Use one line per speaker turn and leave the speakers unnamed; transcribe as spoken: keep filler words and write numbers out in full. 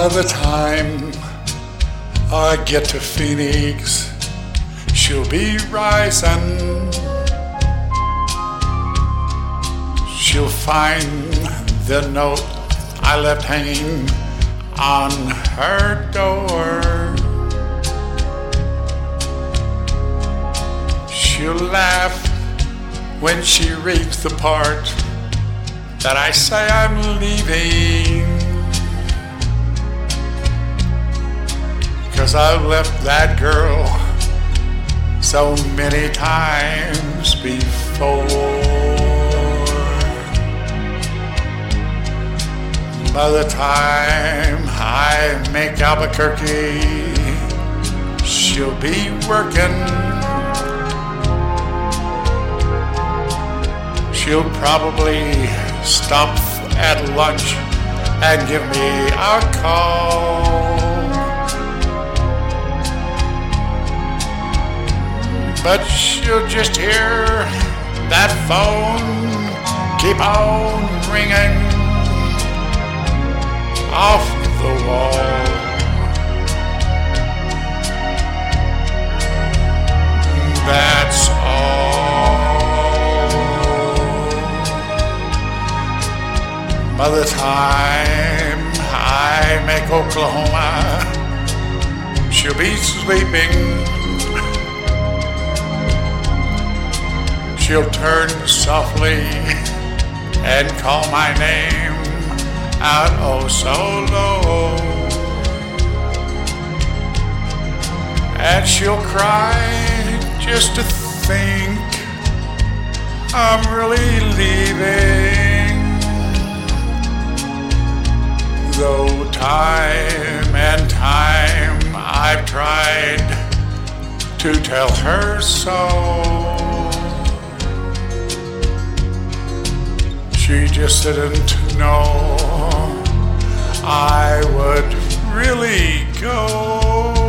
By the time I get to Phoenix, she'll be rising. She'll find the note I left hanging on her door. She'll laugh when she reads the part that I say I'm leaving, 'cause I've left that girl so many times before. By the time I make Albuquerque, she'll be working. She'll probably stop at lunch and give me a call. But she'll just hear that phone keep on ringing off the wall. That's all. By the time I make Oklahoma, she'll be sleeping. She'll turn softly and call my name out oh so low, and she'll cry just to think I'm really leaving. Though time and time I've tried to tell her so, she just didn't know I would really go.